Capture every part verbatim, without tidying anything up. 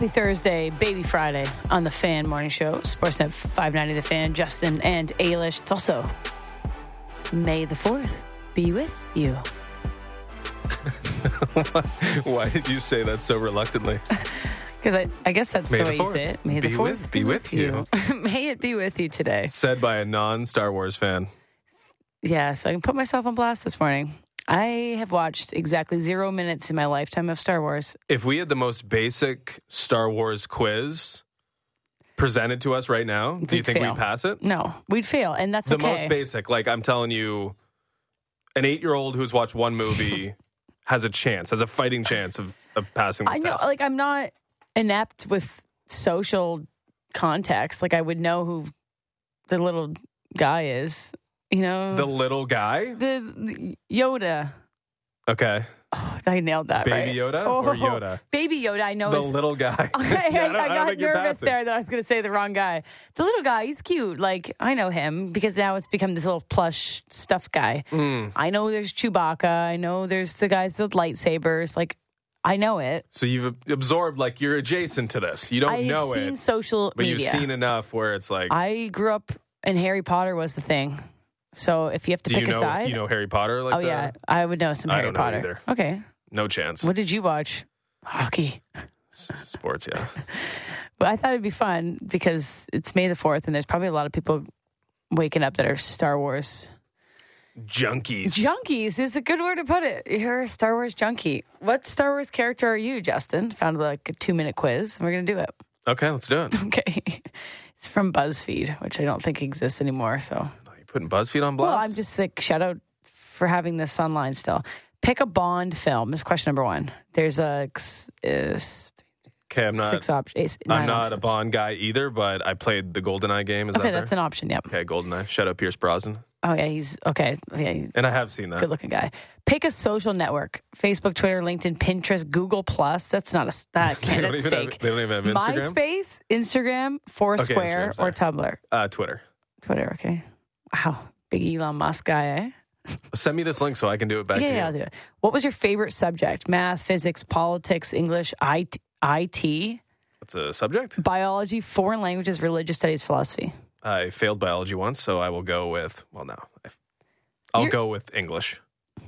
Happy Thursday, Baby Friday on the Fan Morning Show. Sportsnet five ninety The Fan, Justin and Ailish. It's also May the fourth. Be with you. Why did you say that so reluctantly? Because I, I guess that's May the the way you fourth. say it. May Be the fourth with- be with you. May it be with you today. Said by a non-Star Wars fan. Yeah, so I can put myself on blast this morning. I have watched exactly zero minutes in my lifetime of Star Wars. If we had the most basic Star Wars quiz presented to us right now, do you We'd think fail. we'd pass it? No, we'd fail, and that's The okay. most basic, like I'm telling you, an eight-year-old who's watched one movie has a chance, has a fighting chance of, of passing this I know, test. like, I'm not inept with social context. Like, I would know who the little guy is, you know? The little guy? The, the Yoda. Okay. Oh, I nailed that, right? Baby Yoda Oh, or Yoda? Baby Yoda, I know The is... little guy. I, Yeah, I, I don't- I I don't got think you're nervous passing. there that I was going to say the wrong guy. The little guy, he's cute. Like, I know him because now it's become this little plush stuffed guy. Mm. I know there's Chewbacca. I know there's the guys with lightsabers. Like, I know it. So you've absorbed, like, you're adjacent to this. You don't I've know seen it, social but media. you've seen enough where it's like, I grew up and Harry Potter was the thing. So if you have to do pick you know, a side, you know Harry Potter? Like oh that? yeah, I would know some I Harry don't know Potter. either. Okay, No chance. what did you watch? Hockey. Sports, yeah. But I thought it'd be fun because it's May the fourth, and there's probably a lot of people waking up that are Star Wars Junkies. junkies. Is a good word to put it. You're a Star Wars junkie. What Star Wars character are you, Justin? Found like a two minute quiz. We're gonna do it. Okay, let's do it. Okay, it's from BuzzFeed, which I don't think exists anymore. So. Are you putting BuzzFeed on blast? Well, I'm just like, shout out for having this online still. Pick a Bond film is question number one. There's a is Okay, I'm not. six options. I'm not a Bond guy either, but I played the GoldenEye game. Is Okay, that that's fair? an option. Yep. Okay, GoldenEye. Shout out Pierce Brosnan. Oh yeah, he's okay. Yeah, he's And I have seen a that. good looking guy. Pick a social network: Facebook, Twitter, LinkedIn, Pinterest, Google Plus. That's not a that They can't. don't That's even fake. have. They don't even have Instagram. MySpace, Instagram, Foursquare, Instagram, or Tumblr. Uh, Twitter. Twitter. Okay. Wow, big Elon Musk guy, eh? Send me this link so I can do it back yeah, to you. yeah, I'll do it. What was your favorite subject? Math, physics, politics, English, I T, That's a subject. biology, foreign languages, religious studies, philosophy. I failed biology once, so I will go with. Well, no, I, I'll You're- go with English.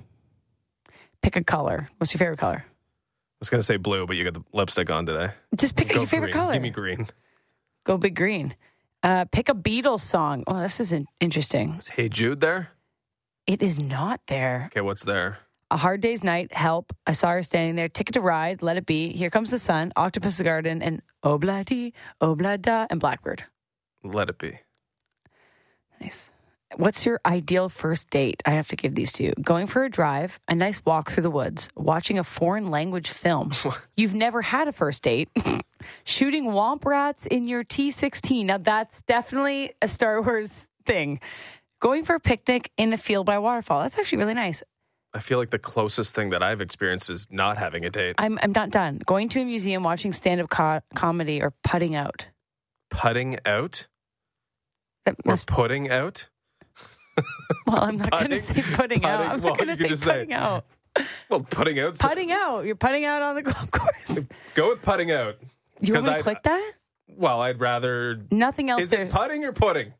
Pick a color. What's your favorite color? I was going to say blue, but you got the lipstick on today. Just pick Go your favorite green. color. Give me green. Go big green. Uh, pick a Beatles song. Oh, this is in- interesting. Is Hey Jude there? It is not there. Okay, what's there? A Hard Day's Night, Help, I Saw Her Standing There, Ticket to Ride, Let It Be, Here Comes the Sun, Octopus Garden, and Obla-Dee, Obla-Da, and Blackbird. Let it be. Nice. What's your ideal first date? I have to give these to you. Going for a drive, a nice walk through the woods, watching a foreign language film. You've never had a first date. Shooting womp rats in your T sixteen. Now, that's definitely a Star Wars thing. Going for a picnic in a field by a waterfall. That's actually really nice. I feel like the closest thing that I've experienced is not having a date. I'm I'm not done. Going to a museum, watching stand-up co- comedy, or putting out. Putting out That or must- putting out? well, I'm not going to Putting? say putting out. Putting? I'm Well, not going you to could say just say- putting out. Well, putting out. Putting out. You're putting out on the golf course. Go with putting out. You want me to I- click that? Well, I'd rather. Nothing else. Is it there's putting or putting?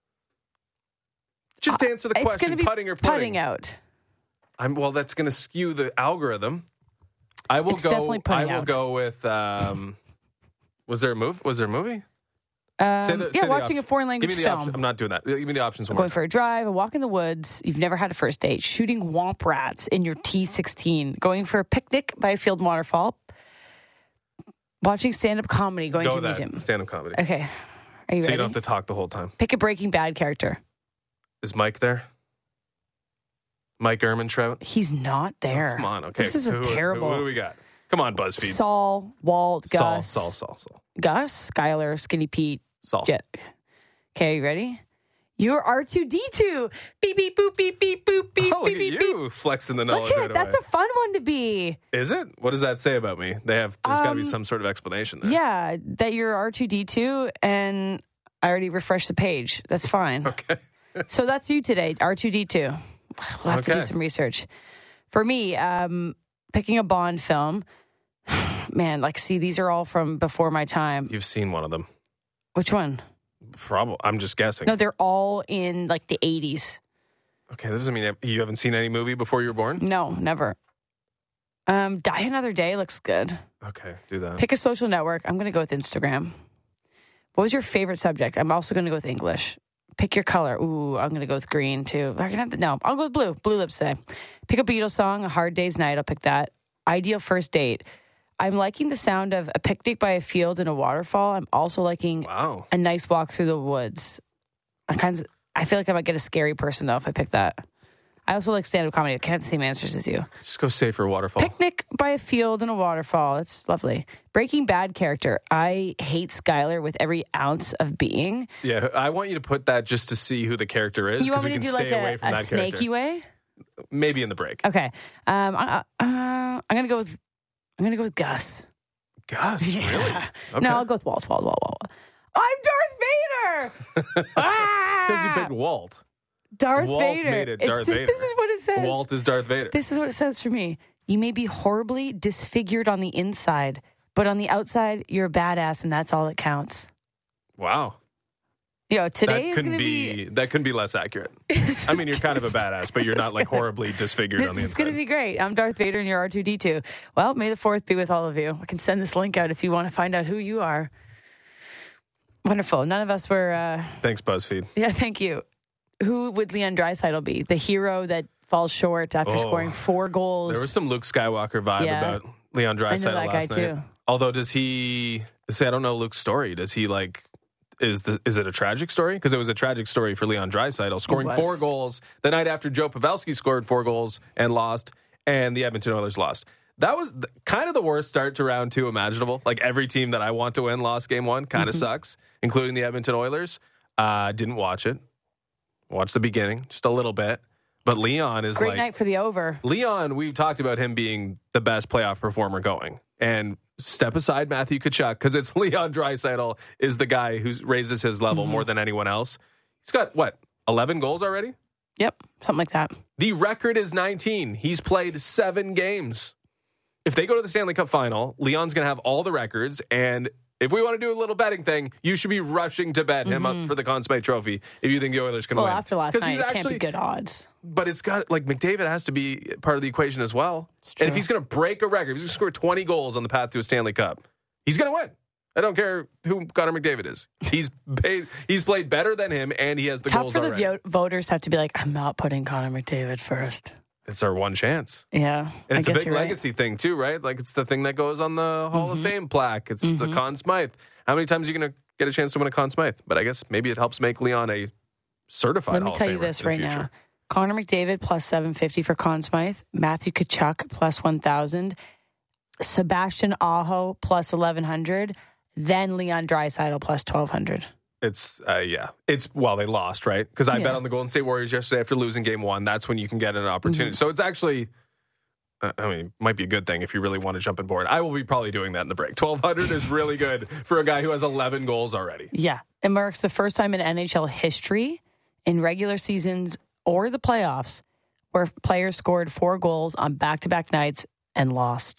Just answer the it's question. going to be Putting or putting? putting out. I'm well. That's going to skew the algorithm. I will It's go. definitely putting I will out. go with. Um, was there a move? Was there a movie? Um, Say the- yeah, say the watching option. a foreign Give language me the film. option. I'm not doing that. Give me the options one more Going for a drive, a walk in the woods. You've never had a first date. Shooting womp rats in your T sixteen. Going for a picnic by a field and waterfall. Watching stand-up comedy. Going Go to a with that. museum. Stand-up comedy. Okay. Are you So ready? you don't have to talk the whole time. Pick a Breaking Bad character. Is Mike there? Mike Ehrmantraut? He's not there. Oh, come on. Okay. This is a Who- terrible. Who, who do we got? Come on, BuzzFeed. Saul, Walt, Saul, Gus. Saul, Saul, Saul. Gus, Skylar, Skinny Pete, Saul. Jet. Okay, you ready? You're R two D two. Beep, beep, boop, beep, beep, boop, beep, Oh, look beep, at beep, beep. you flexing the knowledge Look right at that's away. a fun one to be. Is it? What does that say about me? They have. There's got to be Um, some sort of explanation there. Yeah, that you're R two D two, and I already refreshed the page. That's fine. Okay. So that's you today, R two D two. We'll have to do Okay. some research. For me, um, picking a Bond film, man, like, see, these are all from before my time. You've seen one of them. Which one? Probably. I'm just guessing. No, they're all in, like, the eighties. Okay, that doesn't mean you haven't seen any movie before you were born? No, never. Um, Die Another Day looks good. Okay, do that. Pick a social network. I'm going to go with Instagram. What was your favorite subject? I'm also going to go with English. Pick your color. Ooh, I'm going to go with green, too. I can have the, no, I'll go with blue. Blue lips today. Pick a Beatles song, A Hard Day's Night. I'll pick that. Ideal first date. I'm liking the sound of a picnic by a field and a waterfall. I'm also liking wow. a nice walk through the woods. I kind of, I feel like I might get a scary person, though, if I pick that. I also like stand-up comedy. I can't have the same answers as you. Just go safer waterfall. Picnic by a field and a waterfall. That's lovely. Breaking Bad character. I hate Skyler with every ounce of being. Yeah, I want you to put that just to see who the character is. You want we me to can do stay like away a, from a that snaky character. way? Maybe in the break. Okay. Um, I, uh, I'm gonna go with. I'm gonna go with Gus. Gus, Yeah. really? Okay. No, I'll go with Walt. Walt. Walt. Walt. I'm Darth Vader. ah! Because you picked Walt. Darth Walt Vader. made it It's- Darth Vader. This is what it says. Walt is Darth Vader. This is what it says for me. You may be horribly disfigured on the inside, but on the outside, you're a badass, and that's all that counts. Wow. You know, today That is couldn't going to be, be. that couldn't be less accurate. I mean, you're kind of a badass, but you're not like horribly disfigured on This the is inside. going to be great. I'm Darth Vader, and you're R two D two. Well, may the fourth be with all of you. I can send this link out if you want to find out who you are. Wonderful. None of us were. Uh, Thanks, BuzzFeed. yeah, thank you. Who would Leon Draisaitl be? The hero that falls short after Oh. scoring four goals. There was some Luke Skywalker vibe Yeah. about Leon I know Draisaitl that last guy night. too. Although, does he? Say, I don't know Luke's story. Does he like? Is the is it a tragic story? Because it was a tragic story for Leon Draisaitl, scoring was. four goals the night after Joe Pavelski scored four goals and lost, and the Edmonton Oilers lost. That was the, kind of the worst start to round two imaginable. Like every team that I want to win lost game one. Kind of Mm-hmm. sucks, including the Edmonton Oilers. Uh, didn't watch it. Watched the beginning just a little bit, but Leon is Great like night for the over. Leon, we've talked about him being the best playoff performer going. And step aside Matthew Tkachuk, because it's Leon Draisaitl is the guy who raises his level Mm-hmm. more than anyone else. He's got, what, eleven goals already? Yep, something like that. The record is nineteen. He's played seven games. If they go to the Stanley Cup final, Leon's going to have all the records. And if we want to do a little betting thing, you should be rushing to bet him up for the Conn Smythe Trophy if you think the Oilers can Well, win. after last 'Cause night, he's it actually- can't be good odds. But it's got, like, McDavid has to be part of the equation as well. And if true. he's going to break a record, if he's going to score twenty goals on the path to a Stanley Cup, he's going to win. I don't care who Connor McDavid is. He's paid, he's played better than him, and he has the Tough goals for the already. vo- voters have to be like, I'm not putting Connor McDavid first. It's our one chance. Yeah, And it's I a guess big you're right. legacy thing, too, right? Like, it's the thing that goes on the Hall Mm-hmm. of Fame plaque. It's the Conn Smythe. How many times are you going to get a chance to win a Conn Smythe? But I guess maybe it helps make Leon a certified Let me Hall tell of you Famer this in the right future. now. Connor McDavid plus seven fifty for Conn Smythe. Matthew Tkachuk plus one thousand. Sebastian Aho plus eleven hundred. Then Leon Draisaitl plus twelve hundred. It's, uh, yeah. It's, well, they lost, right? Because I Yeah. bet on the Golden State Warriors yesterday after losing game one. That's when you can get an opportunity. Mm-hmm. So it's actually, uh, I mean, it might be a good thing if you really want to jump on board. I will be probably doing that in the break. twelve hundred is really good for a guy who has eleven goals already. Yeah. It marks the first time in N H L history in regular seasons or the playoffs where players scored four goals on back-to-back nights and lost.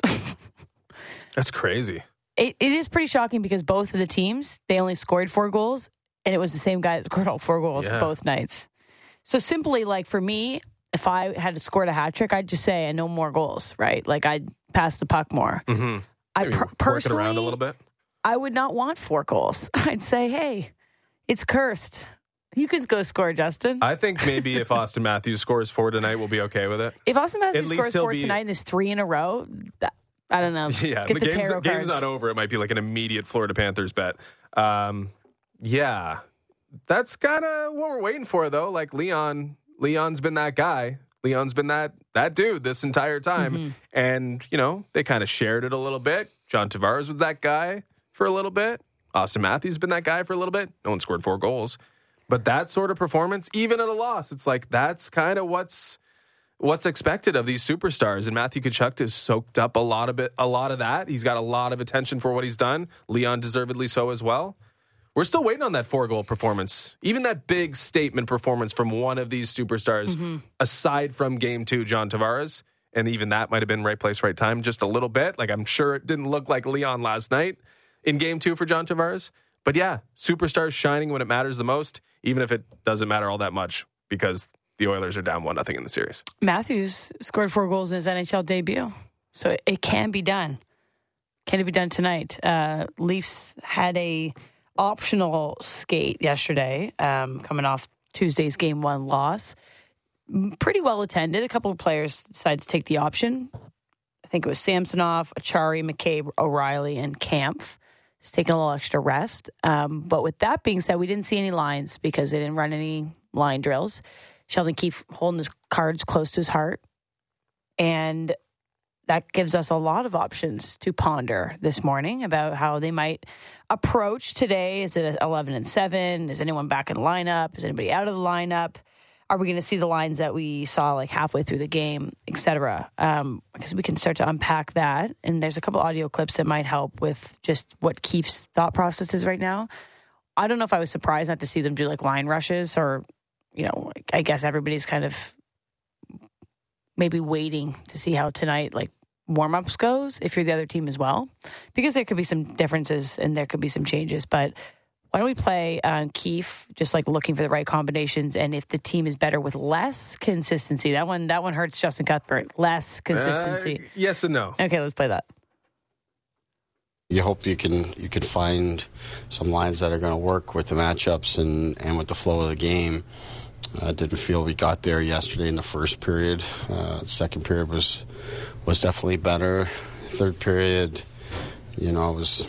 That's crazy. It, it is pretty shocking because both of the teams, they only scored four goals, and it was the same guy that scored all four goals Yeah. both nights. So simply, like for me, if I had scored a hat trick, I'd just say, no more goals, right? Like I'd pass the puck more. Mm-hmm. I Maybe per- work it personally, around a little bit. I would not want four goals. I'd say, hey, it's cursed. You can go score, Justin. I think maybe if Austin Matthews scores four tonight, we'll be okay with it. if Austin Matthews at least scores he'll four be- tonight and there's three in a row, that, I don't know. Yeah, Get the the game's, tarot game's cards. not over. It might be like an immediate Florida Panthers bet. Um, yeah, that's kind of what we're waiting for, though. Like Leon, Leon's been that guy. Leon's been that that dude this entire time, Mm-hmm. and you know they kind of shared it a little bit. John Tavares was that guy for a little bit. Austin Matthews been that guy for a little bit. No one scored four goals, but that sort of performance, even at a loss, it's like that's kind of what's. What's expected of these superstars, and Matthew Tkachuk has soaked up a lot of it, a lot of that. He's got a lot of attention for what he's done. Leon deservedly so as well. We're still waiting on that four-goal performance, even that big statement performance from one of these superstars, Mm-hmm. aside from Game Two, John Tavares. And even that might have been right place, right time, just a little bit. Like, I'm sure it didn't look like Leon last night in game two for John Tavares. But yeah, superstars shining when it matters the most, even if it doesn't matter all that much because the Oilers are down one nothing in the series. Matthews scored four goals in his N H L debut. So it can be done. Can it be done tonight? Uh, Leafs had a optional skate yesterday, um, coming off Tuesday's game one loss. Pretty well attended. A couple of players decided to take the option. I think it was Samsonov, Achari, McCabe, O'Reilly, and Kampf. Just taking a little extra rest. Um, but with that being said, we didn't see any lines because they didn't run any line drills. Sheldon Keefe holding his cards close to his heart. And that gives us a lot of options to ponder this morning about how they might approach today. Is it eleven and seven? Is anyone back in the lineup? Is anybody out of the lineup? Are we going to see the lines that we saw like halfway through the game, et cetera? Um, because we can start to unpack that. And there's a couple audio clips that might help with just what Keefe's thought process is right now. I don't know if I was surprised not to see them do like line rushes or, you know, I guess everybody's kind of maybe waiting to see how tonight, like, warm-ups goes if you're the other team as well, because there could be some differences and there could be some changes. But why don't we play uh, Keefe, just like looking for the right combinations, and if the team is better with less consistency, that one that one hurts Justin Cuthbert. Less consistency. Uh, yes and no. Okay, let's play that. You hope you can you can find some lines that are going to work with the matchups and, and with the flow of the game. I uh, didn't feel we got there yesterday in the first period. Uh, second period was was definitely better. Third period, you know, it was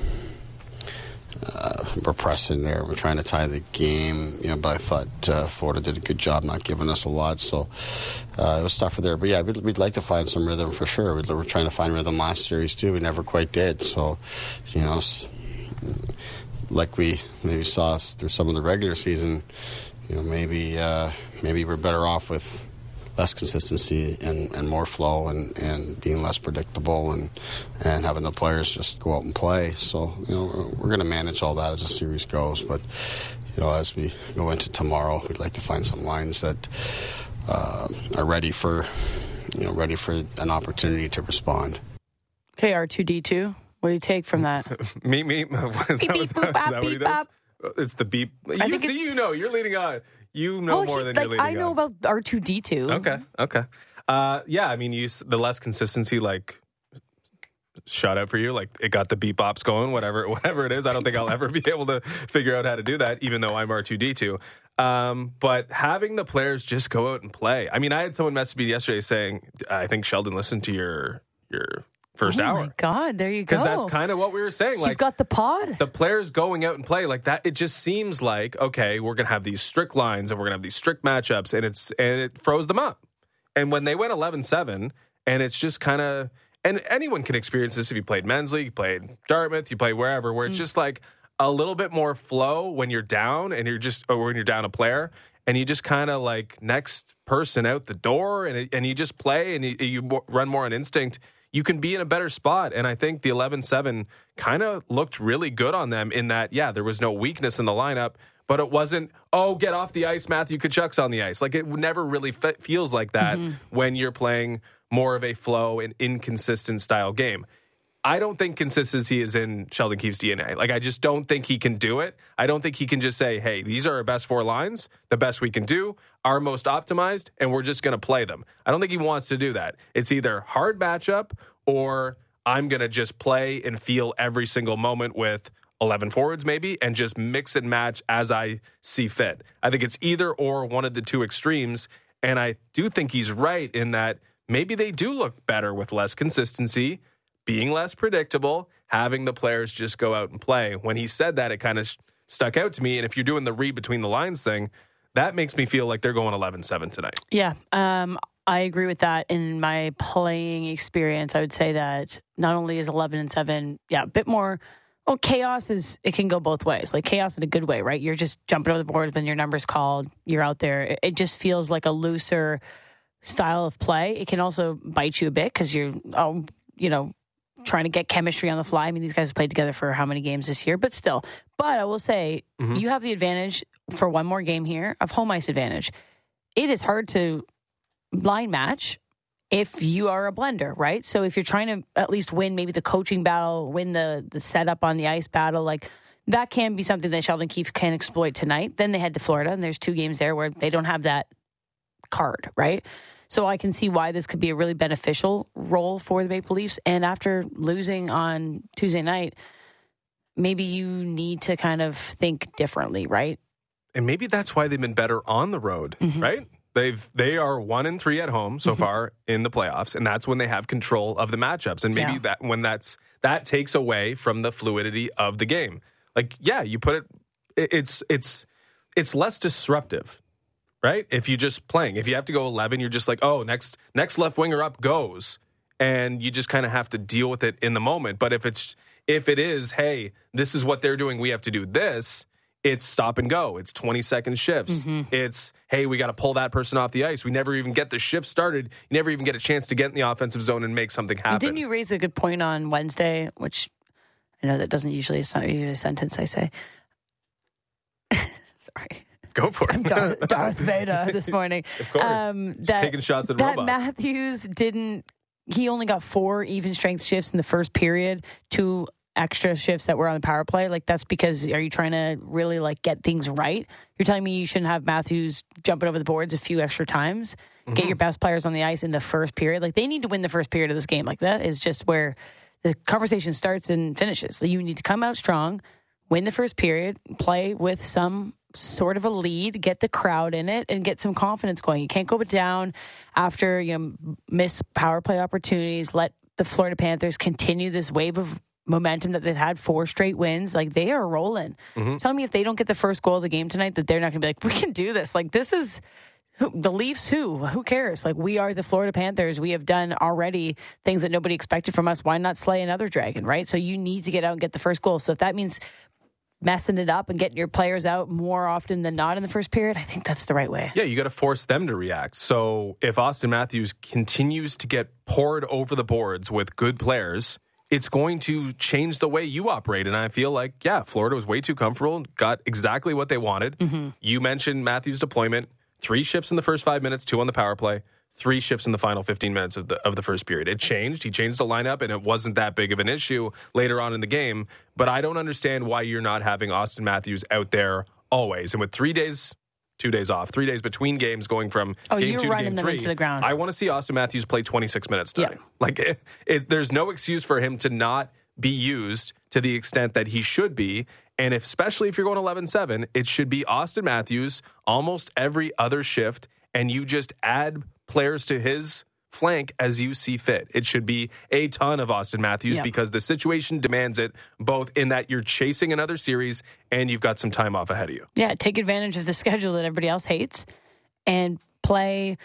uh, we're pressing there. We're trying to tie the game, you know. But I thought uh, Florida did a good job not giving us a lot, so uh, it was tougher there. But yeah, we'd, we'd like to find some rhythm for sure. We'd, we're trying to find rhythm last series too. We never quite did. So, you know, like we maybe saw through some of the regular season. You know, maybe uh, maybe we're better off with less consistency and, and more flow and, and being less predictable and, and having the players just go out and play. So, you know, we're going to manage all that as the series goes. But, you know, as we go into tomorrow, we'd like to find some lines that uh, are ready for, you know, ready for an opportunity to respond. Okay, R two D two, what do you take from that? Meet me. Is that, beep, beep, is boop, that, bop, is that what he beep, does? bop. It's the beep. I You think see, it- you know, you're leading on. You know oh, more he, than like, you're leading I know on. about R two D two. Okay, okay. Uh, yeah, I mean, you the less consistency, like, shut out for you. Like, it got the beep bops going, whatever whatever it is. I don't think I'll ever be able to figure out how to do that, even though I'm R two D two. Um, but having the players just go out and play. I mean, I had someone message me yesterday saying, I think Sheldon listened to your your first oh hour. Oh, my God, there you go. Because that's kind of what we were saying. He's like, got the pod. The players going out and play like that, it just seems like, okay, we're going to have these strict lines and we're going to have these strict matchups, and it's and it froze them up. And when they went eleven seven, and it's just kind of, and anyone can experience this if you played men's league, you played Dartmouth, you played wherever, where it's mm. just like a little bit more flow when you're down and you're just, or when you're down a player, and you just kind of like next person out the door, and, it, and you just play and you, you run more on instinct. You can be in a better spot. And I think the eleven seven kind of looked really good on them in that, yeah, there was no weakness in the lineup, but it wasn't, oh, get off the ice, Matthew Tkachuk's on the ice. Like, it never really fe- feels like that mm-hmm. when you're playing more of a flow and inconsistent style game. I don't think consistency is in Sheldon Keefe's D N A. Like, I just don't think he can do it. I don't think he can just say, hey, these are our best four lines, the best we can do, our most optimized, and we're just going to play them. I don't think he wants to do that. It's either hard matchup or I'm going to just play and feel every single moment with eleven forwards maybe and just mix and match as I see fit. I think it's either or, one of the two extremes, and I do think he's right in that maybe they do look better with less consistency, being less predictable, having the players just go out and play. When he said that, it kind of sh- stuck out to me. And if you're doing the read between the lines thing, that makes me feel like they're going eleven seven tonight. Yeah, um, I agree with that. In my playing experience, I would say that not only is eleven and seven, yeah, a bit more. Well, chaos is, it can go both ways. Like, chaos in a good way, right? You're just jumping over the board when your number's called. You're out there. It, it just feels like a looser style of play. It can also bite you a bit because you're, oh, you know, trying to get chemistry on the fly. I mean, these guys have played together for how many games this year, but still. But I will say, mm-hmm. you have the advantage for one more game here of home ice advantage. It is hard to line match if you are a blender, right? So if you're trying to at least win maybe the coaching battle, win the the setup on the ice battle, like that can be something that Sheldon Keefe can exploit tonight. Then they head to Florida, and there's two games there where they don't have that card, right? So I can see why this could be a really beneficial role for the Maple Leafs. And after losing on Tuesday night, maybe you need to kind of think differently, right? And maybe that's why they've been better on the road, mm-hmm. right? They've they are one and three at home so mm-hmm. far in the playoffs, and that's when they have control of the matchups. And maybe yeah. that when that's that takes away from the fluidity of the game. Like, yeah, you put it, it's it's it's less disruptive, right? If you just playing, if you have to go eleven, you're just like, oh, next next left winger up goes, and you just kind of have to deal with it in the moment. But if it's if it is, hey, this is what they're doing, we have to do this. It's stop and go. It's twenty-second shifts. Mm-hmm. It's, hey, we got to pull that person off the ice. We never even get the shift started. You never even get a chance to get in the offensive zone and make something happen. Didn't you raise a good point on Wednesday, which I know that doesn't usually, it's not usually a sentence I say. Sorry. Go for it. I'm Darth, Darth Vader this morning. Of course. Um, that, taking shots at that robots. Matthews didn't, he only got four even strength shifts in the first period, two extra shifts that were on the power play. Like, that's because, are you trying to really like get things right? You're telling me you shouldn't have Matthews jumping over the boards a few extra times, mm-hmm. get your best players on the ice in the first period. Like, they need to win the first period of this game. Like, that is just where the conversation starts and finishes. So you need to come out strong, win the first period, play with some sort of a lead, get the crowd in it, and get some confidence going. You can't go down after, you know, miss power play opportunities. Let the Florida Panthers continue this wave of momentum that they've had, four straight wins. Like, they are rolling. Mm-hmm. Tell me if they don't get the first goal of the game tonight that they're not going to be like, we can do this. Like, this is who, the Leafs. Who who cares? Like, we are the Florida Panthers. We have done already things that nobody expected from us. Why not slay another dragon, right? So you need to get out and get the first goal. So if that means messing it up and getting your players out more often than not in the first period, I think that's the right way. Yeah, you got to force them to react. So if Austin Matthews continues to get poured over the boards with good players, it's going to change the way you operate. And I feel like, yeah, Florida was way too comfortable, got exactly what they wanted. Mm-hmm. You mentioned Matthews' deployment, three shifts in the first five minutes, two on the power play, three shifts in the final fifteen minutes of the of the first period. It changed. He changed the lineup, and it wasn't that big of an issue later on in the game. But I don't understand why you're not having Austin Matthews out there always. And with three days... Two days off, three days between games, going from oh, game you're two to running game them three. Into the ground. I want to see Austin Matthews play twenty-six minutes today. Yeah. Like, it, it, there's no excuse for him to not be used to the extent that he should be. And if, especially if you're going eleven seven, it should be Austin Matthews almost every other shift, and you just add players to his flank as you see fit. It should be a ton of Austin Matthews yeah. because the situation demands it, both in that you're chasing another series and you've got some time off ahead of you. Yeah, take advantage of the schedule that everybody else hates and play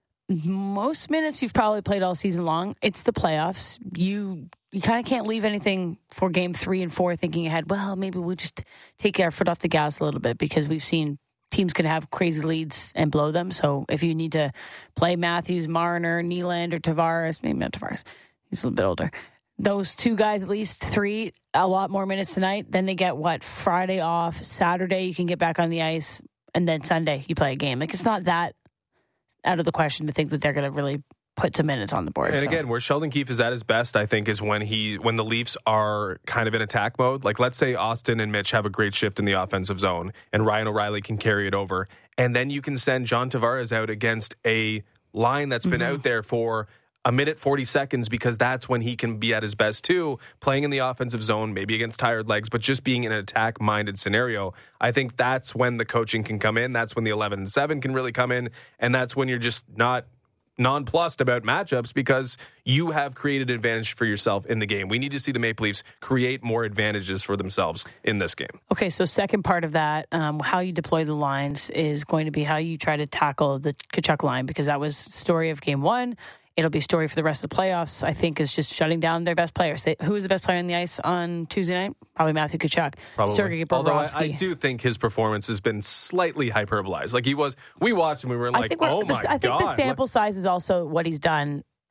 most minutes you've probably played all season long. It's the playoffs. You you kind of can't leave anything for game three and four thinking ahead, well, maybe we'll just take our foot off the gas a little bit, because we've seen teams can have crazy leads and blow them. So if you need to play Matthews, Marner, Nylander, Tavares, maybe not Tavares, he's a little bit older. Those two guys, at least three, a lot more minutes tonight. Then they get, what, Friday off. Saturday, you can get back on the ice. And then Sunday, you play a game. Like, it's not that out of the question to think that they're going to really put some minutes on the board. And so. again, where Sheldon Keefe is at his best, I think, is when he when the Leafs are kind of in attack mode. Like, let's say Austin and Mitch have a great shift in the offensive zone, and Ryan O'Reilly can carry it over. And then you can send John Tavares out against a line that's been mm-hmm. out there for a minute forty seconds, because that's when he can be at his best too, playing in the offensive zone, maybe against tired legs, but just being in an attack-minded scenario. I think that's when the coaching can come in. That's when the eleven and seven can really come in. And that's when you're just not nonplussed about matchups, because you have created an advantage for yourself in the game. We need to see the Maple Leafs create more advantages for themselves in this game. Okay, so second part of that, um, how you deploy the lines is going to be how you try to tackle the Tkachuk line, because that was story of game one. It'll be a story for the rest of the playoffs, I think, is just shutting down their best players. They, who was the best player on the ice on Tuesday night? Probably Matthew Tkachuk. Probably. Sergei Bobrovsky. Although I, I do think his performance has been slightly hyperbolized. Like, he was, we watched him, we were like, oh my I think God. the sample size is also what he's done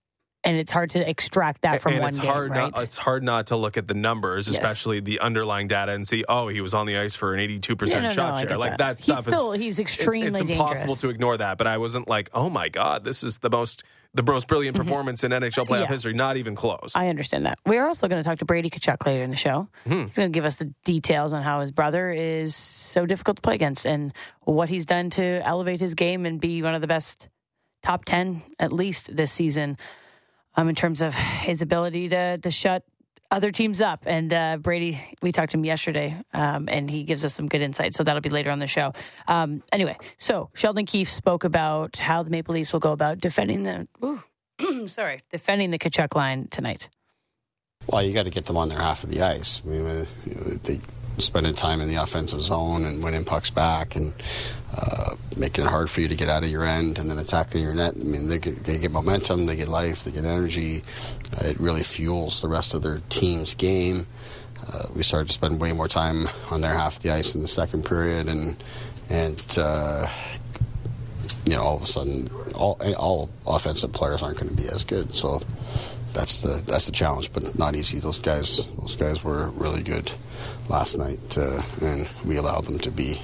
And it's hard to extract that from and one it's game, hard right? Not, it's hard not to look at the numbers, Yes. especially the underlying data, and see, oh, he was on the ice for an eighty-two percent Yeah, no, shot no, I share. get Like that. that stuff He's still- is he's extremely it's, it's impossible dangerous. to ignore that. But I wasn't like, oh my god, this is the most the most brilliant performance in N H L playoff Yeah. history. Not even close. I understand that. We're also going to talk to Brady Tkachuk later in the show. Hmm. He's going to give us the details on how his brother is so difficult to play against and what he's done to elevate his game and be one of the best top ten, at least this season, um, in terms of his ability to to shut other teams up. And uh, Brady, we talked to him yesterday, um, and he gives us some good insight. So that'll be later on the show. Um, anyway, so Sheldon Keefe spoke about how the Maple Leafs will go about defending the ooh, sorry, defending the Tkachuk line tonight. Well, you got to get them on their half of the ice. I mean, uh, you know, they spending time in the offensive zone and winning pucks back and uh, making it hard for you to get out of your end and then attacking your net. I mean, they get, they get momentum, they get life, they get energy. Uh, it really fuels the rest of their team's game. Uh, we started to spend way more time on their half of the ice in the second period, and and uh, you know, all of a sudden, all all offensive players aren't going to be as good. So that's the that's the challenge, but not easy. Those guys, those guys were really good last night, uh, and we allowed them to be,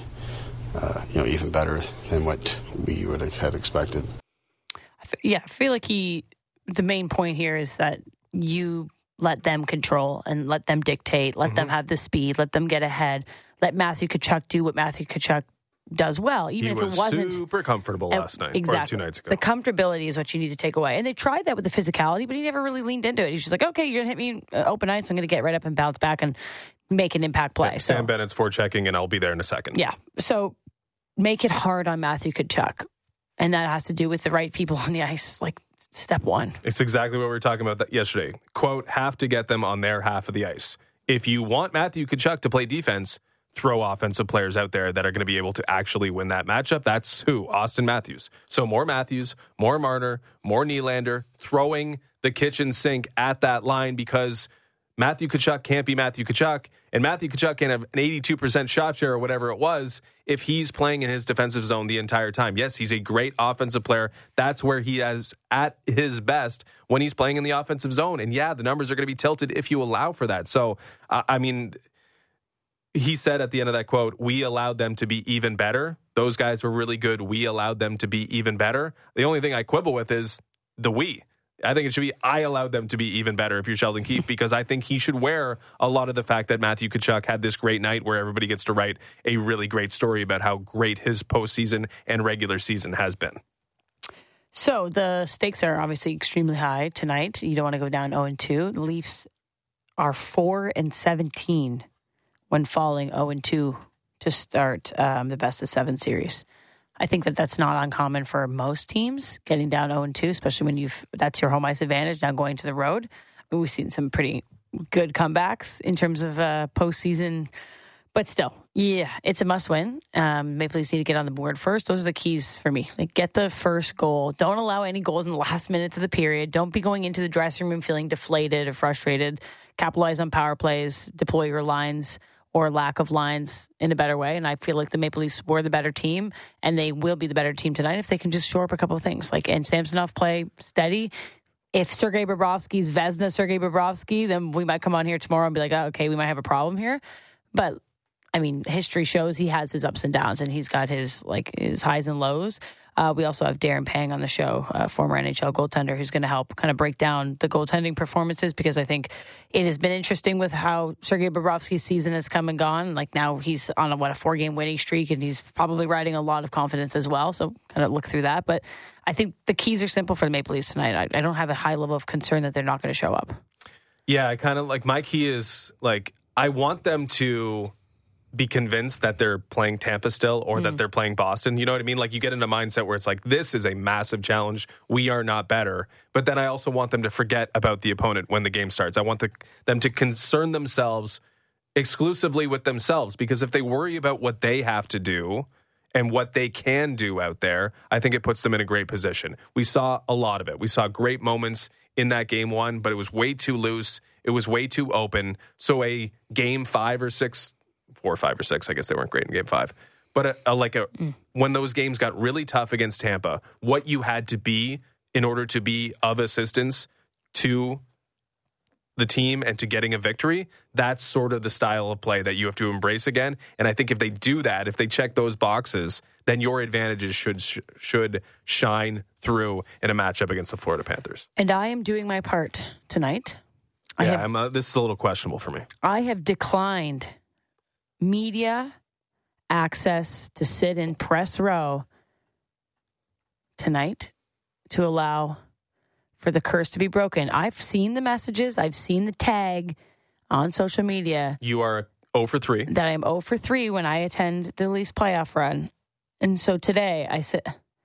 uh, you know, even better than what we would have had expected. I f- yeah, I feel like he. The main point here is that you let them control and let them dictate, let mm-hmm. them have the speed, let them get ahead, let Matthew Tkachuk do what Matthew Tkachuk does well, even he if was it wasn't super comfortable uh, last night exactly. or two nights ago. The comfortability is what you need to take away, and they tried that with the physicality, but he never really leaned into it. He's just like, okay, you're gonna hit me uh, open ice, I'm gonna get right up and bounce back and make an impact play. Yeah, so, Sam Bennett's forechecking, and I'll be there in a second. Yeah, so make it hard on Matthew Tkachuk, and that has to do with the right people on the ice, like step one. It's exactly what we were talking about that yesterday. Quote, have to get them on their half of the ice. If you want Matthew Tkachuk to play defense, throw offensive players out there that are going to be able to actually win that matchup. That's who? Austin Matthews. So more Matthews, more Marner, more Nylander, throwing the kitchen sink at that line because Matthew Tkachuk can't be Matthew Tkachuk, and Matthew Tkachuk can have an eighty-two percent shot share or whatever it was if he's playing in his defensive zone the entire time. Yes, he's a great offensive player. That's where he is at his best when he's playing in the offensive zone. And yeah, the numbers are going to be tilted if you allow for that. So, uh, I mean, he said at the end of that quote, we allowed them to be even better. Those guys were really good. We allowed them to be even better. The only thing I quibble with is the we. I think it should be I allowed them to be even better if you're Sheldon Keefe, because I think he should wear a lot of the fact that Matthew Tkachuk had this great night where everybody gets to write a really great story about how great his postseason and regular season has been. So the stakes are obviously extremely high tonight. You don't want to go down oh and two. The Leafs are four and seventeen when falling oh and two to start um, the best of seven series. I think that that's not uncommon for most teams, getting down oh and two, especially when you've that's your home ice advantage now going to the road. I mean, we've seen some pretty good comebacks in terms of uh, postseason, but still, yeah, it's a must-win. Um, Maple Leafs need to get on the board first. Those are the keys for me. Like, get the first goal. Don't allow any goals in the last minutes of the period. Don't be going into the dressing room feeling deflated or frustrated. Capitalize on power plays. Deploy your lines or lack of lines in a better way. And I feel like the Maple Leafs were the better team, and they will be the better team tonight if they can just shore up a couple of things. Like, and Samsonov play steady. If Sergei Bobrovsky's Vezina Sergei Bobrovsky, then we might come on here tomorrow and be like, oh, okay, we might have a problem here. But, I mean, history shows he has his ups and downs, and he's got his, like, his highs and lows. Uh, we also have Darren Pang on the show, a former N H L goaltender, who's going to help kind of break down the goaltending performances, because I think it has been interesting with how Sergei Bobrovsky's season has come and gone. Like, now he's on a, what, a four-game winning streak, and he's probably riding a lot of confidence as well. So kind of look through that. But I think the keys are simple for the Maple Leafs tonight. I, I don't have a high level of concern that they're not going to show up. Yeah, I kind of like my key is like I want them to be convinced that they're playing Tampa still or mm. that they're playing Boston. You know what I mean? Like, you get in a mindset where it's like, this is a massive challenge. We are not better. But then I also want them to forget about the opponent when the game starts. I want the, them to concern themselves exclusively with themselves, because if they worry about what they have to do and what they can do out there, I think it puts them in a great position. We saw a lot of it. We saw great moments in that game one, but it was way too loose. It was way too open. So a game five or six Four or five or six. I guess they weren't great in game five. But a, a, like a, mm. when those games got really tough against Tampa, what you had to be in order to be of assistance to the team and to getting a victory, that's sort of the style of play that you have to embrace again. And I think if they do that, if they check those boxes, then your advantages should should shine through in a matchup against the Florida Panthers. And I am doing my part tonight. I Yeah, have, I'm, uh, this is a little questionable for me. I have declined media access to sit in press row tonight to allow for the curse to be broken. I've seen the messages. I've seen the tag on social media. You are zero for three. That I'm zero for three when I attend the Leafs playoff run. And so today I said,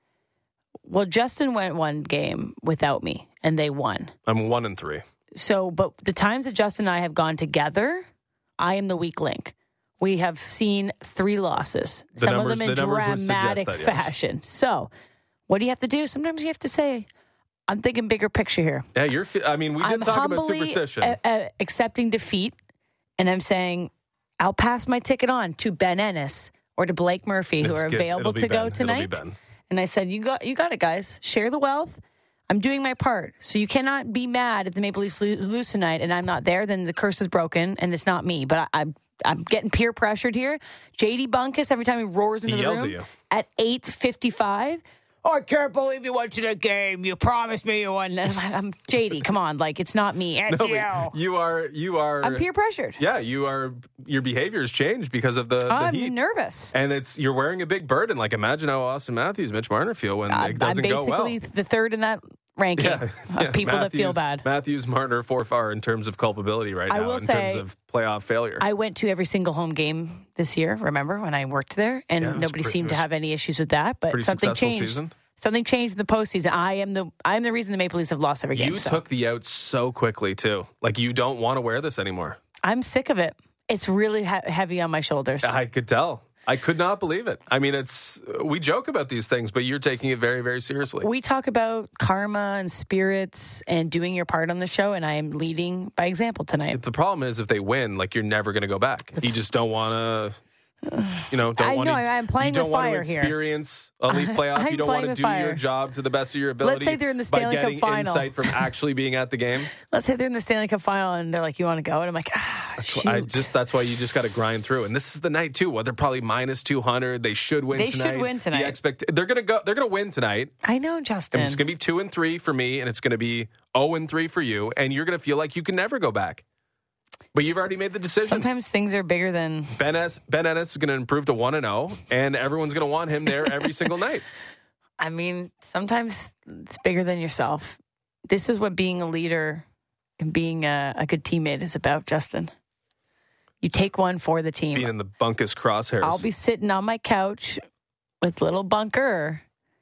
well, Justin went one game without me and they won. I'm one and three. So, but the times that Justin and I have gone together, I am the weak link. We have seen three losses, The some numbers- of them in the numbers would suggest dramatic that, yes. fashion. So, what do you have to do? Sometimes you have to say, I'm thinking bigger picture here. Yeah, you're. fi- I mean, we did I'm talk about humbly superstition. a- a- accepting defeat, and I'm saying I'll pass my ticket on to Ben Ennis or to Blake Murphy, who It's are good. available It'll be to Ben. go It'll be tonight. Ben. And I said, you got, you got it, guys. Share the wealth. I'm doing my part. So you cannot be mad if the Maple Leafs lose, lose tonight and I'm not there. Then the curse is broken and it's not me. But I, I'm I'm getting peer pressured here. J D Bunkus, every time he roars into He the yells room at you. at eight fifty-five. I can't believe you went to the game. You promised me you won. And I'm, like, I'm J D. Come on, like it's not me. It's No, you. but you are. You are. I'm peer pressured. Yeah, you are. Your behavior has changed because of the, the I'm heat. nervous. And it's you're wearing a big burden. Like imagine how Austin Matthews, Mitch Marner feel when I'm it doesn't I'm go well. basically the third in that ranking Yeah, of yeah. people that feel Matthews- bad. Matthews, Marner, four far in terms of culpability right I now. will in say- terms of playoff failure. I went to every single home game this year, remember, when I worked there, and Yeah, it was nobody pretty- seemed it to was have any issues with that, but pretty something successful changed. season. Something changed in the postseason. I am the I am the reason the Maple Leafs have lost every game. You so. took the out so quickly too. Like you don't want to wear this anymore. I'm sick of it. It's really he- heavy on my shoulders. I could tell. I could not believe it. I mean, it's we joke about these things, but you're taking it very, very seriously. We talk about karma and spirits and doing your part on the show, and I am leading by example tonight. The problem is if they win, like you're never going to go back. You just don't want to. You know, don't I want know, to. I'm playing you don't with want fire to here. experience a Leaf playoff. I'm You don't playing want to with do fire. your job to the best of your ability. say they're in the by Stanley Cup getting final. insight from actually being at the game. Let's say they're in the Stanley Cup final, and they're like, "You want to go?" And I'm like, "Ah, shoot." I just that's why you just got to grind through. And this is the night too. Well, they're probably minus two hundred. They should win They tonight. should win tonight. The expect they're gonna go. They're gonna win tonight. I know, Justin. And it's gonna be two and three for me, and it's gonna be zero and three for you. And you're gonna feel like you can never go back. But you've already made the decision. Sometimes things are bigger than Ben, S, Ben Ennis is going to improve to one and zero, and everyone's going to want him there every single night. I mean, sometimes it's bigger than yourself. This is what being a leader and being a, a good teammate is about, Justin. You take one for the team. Being in the Bunkus crosshairs. I'll be sitting on my couch with little Bunker,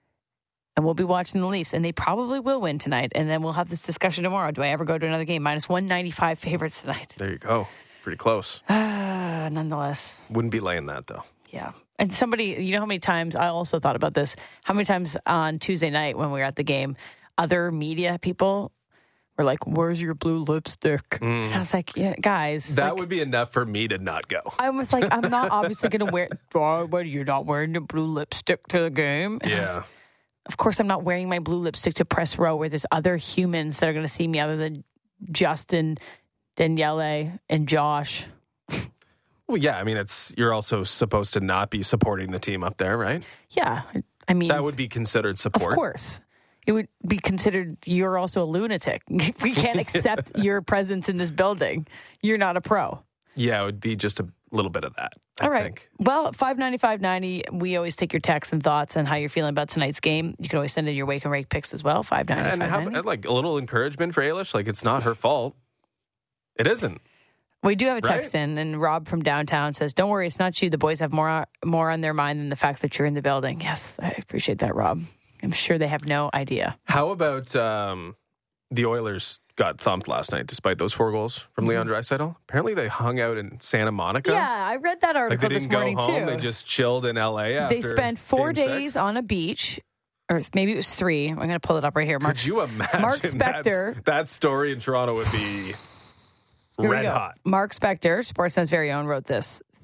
and we'll be watching the Leafs, and they probably will win tonight. And then we'll have this discussion tomorrow. Do I ever go to another game? Minus one ninety-five favorites tonight. There you go. Pretty close. Ah, nonetheless. Wouldn't be laying that though. Yeah. And somebody, you know how many times, I also thought about this, how many times on Tuesday night when we were at the game, other media people were like, where's your blue lipstick? Mm. And I was like, yeah, guys. That like, would be enough for me to not go. I was like, I'm not obviously going to wear, oh, what, you're not wearing the blue lipstick to the game? And I was- Yeah. of course, I'm not wearing my blue lipstick to press row where there's other humans that are going to see me other than Justin, Daniele, and Josh. Well, yeah. I mean, it's you're also supposed to not be supporting the team up there, right? Yeah. I mean, That would be considered support. of course. It would be considered you're also a lunatic. We can't accept your presence in this building. You're not a pro. Yeah, it would be just a little bit of that. I All right. think. Well, at five ninety-five ninety, we always take your texts and thoughts and how you're feeling about tonight's game. You can always send in your wake and rake picks as well. five ninety-five And how, ninety. and like a little encouragement for Ailish. Like it's not her fault. It isn't. We do have a text Right? in, and Rob from downtown says, "Don't worry, it's not you. The boys have more more on their mind than the fact that you're in the building." Yes, I appreciate that, Rob. I'm sure they have no idea. How about um, the Oilers got thumped last night despite those four goals from Leon Draisaitl? Apparently they hung out in Santa Monica. Mm-hmm. Yeah, I read that Like article they this didn't go morning home. too. They just chilled in L A after They spent four game days six. on a beach, or maybe it was three. I'm going to pull it up right here. Mark, Could you imagine Mark that- Spector. That story in Toronto would be Here we red go. hot. Mark Spector, Sportsnet's very own, wrote this.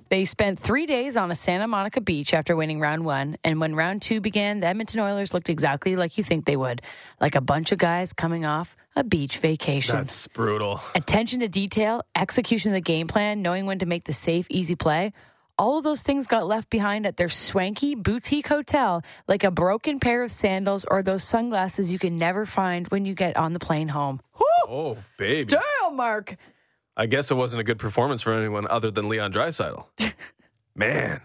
They spent three days on a Santa Monica beach after winning round one. And when round two began, the Edmonton Oilers looked exactly like you think they would. Like a bunch of guys coming off a beach vacation. That's brutal. Attention to detail, execution of the game plan, knowing when to make the safe, easy play. All of those things got left behind at their swanky boutique hotel, like a broken pair of sandals or those sunglasses you can never find when you get on the plane home. Woo! Oh, baby. Damn, Mark. I guess it wasn't a good performance for anyone other than Leon Draisaitl. Man.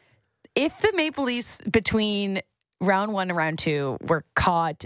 If the Maple Leafs between round one and round two were caught...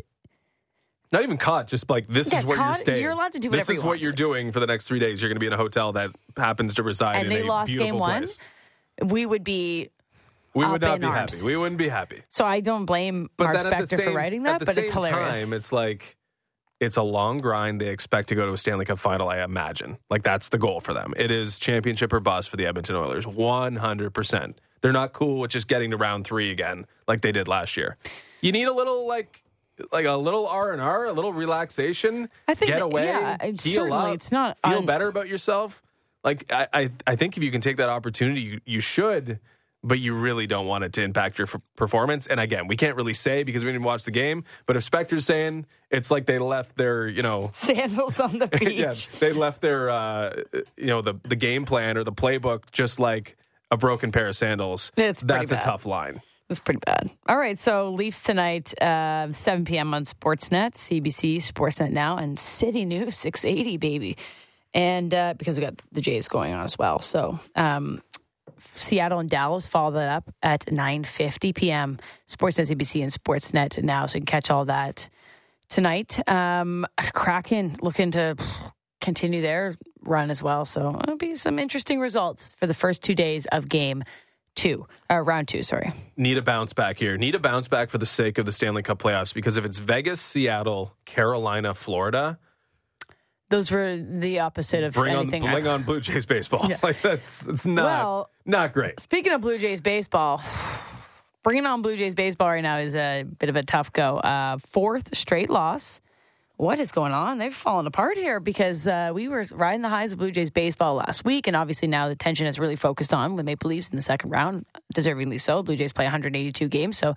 Not even caught, just like this Yeah, is where caught, you're staying. you're allowed to do whatever This is you what want. you're doing for the next three days. You're going to be in a hotel that happens to reside And in they a lost beautiful game one, place. we would be We up would not in be arms. happy. We wouldn't be happy. So I don't blame But Mark then at the Spector same, for writing at that, the but same it's hilarious. time, it's like it's a long grind. They expect to go to a Stanley Cup final, I imagine. Like that's the goal for them. It is championship or bust for the Edmonton Oilers, one hundred percent. They're not cool with just getting to round three again like they did last year. You need a little like like a little R and R, a little relaxation. I think get that- away, yeah, heal certainly up, it's not feel un- better about yourself. Like I, I, I think if you can take that opportunity, you, you should. But you really don't want it to impact your f- performance. And again, we can't really say because we didn't watch the game. But if Spector's saying it's like they left their, you know, Sandals on the beach. yeah, they left their, uh, you know, the the game plan or the playbook just like a broken pair of sandals. It's pretty That's a bad. tough line. It's pretty bad. All right, so Leafs tonight, uh, seven p.m. on Sportsnet, C B C, Sportsnet Now, and City News, six eighty, baby. And uh, because we got the Jays going on as well. So um, Seattle and Dallas follow that up at nine fifty p.m. Sportsnet, C B C, and Sportsnet Now, so you can catch all that tonight. Um, Kraken looking to continue their run as well. So it'll be some interesting results for the first two days of game two, uh, round two, sorry. Need a bounce back here. Need a bounce back for the sake of the Stanley Cup playoffs because if it's Vegas, Seattle, Carolina, Florida, Those were the opposite of bring on anything. bring I- on Blue Jays baseball. Yeah. Like that's that's not Well- not great. Speaking of Blue Jays baseball, bringing on Blue Jays baseball right now is a bit of a tough go. Uh, fourth straight loss. What is going on? They've fallen apart here because uh, we were riding the highs of Blue Jays baseball last week, and obviously now the tension is really focused on the Maple Leafs in the second round, deservingly so. Blue Jays play one hundred eighty-two games, so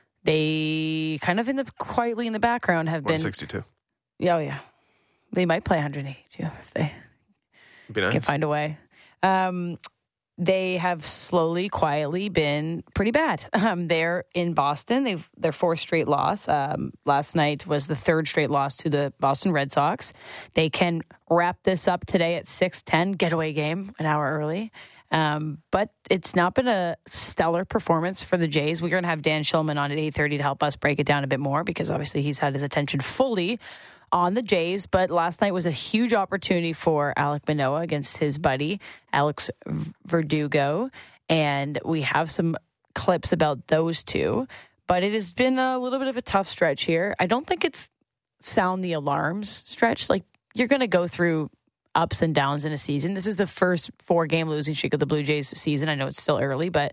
they kind of in the quietly in the background have one been. sixty-two. Yeah, oh yeah, they might play one hundred eighty-two if they Be nice. can find a way. Um, they have slowly, quietly been pretty bad. Um, they're in Boston. They've their fourth straight loss. Um, last night was the third straight loss to the Boston Red Sox. They can wrap this up today at six ten, getaway game, an hour early. Um, but it's not been a stellar performance for the Jays. We're going to have Dan Shulman on at eight thirty to help us break it down a bit more because obviously he's had his attention fully on the Jays, but last night was a huge opportunity for Alek Manoah against his buddy, Alex Verdugo, and we have some clips about those two, but it has been a little bit of a tough stretch here. I don't think it's sound the alarms stretch. Like, you're going to go through ups and downs in a season. This is the first four-game losing streak of the Blue Jays season. I know it's still early, but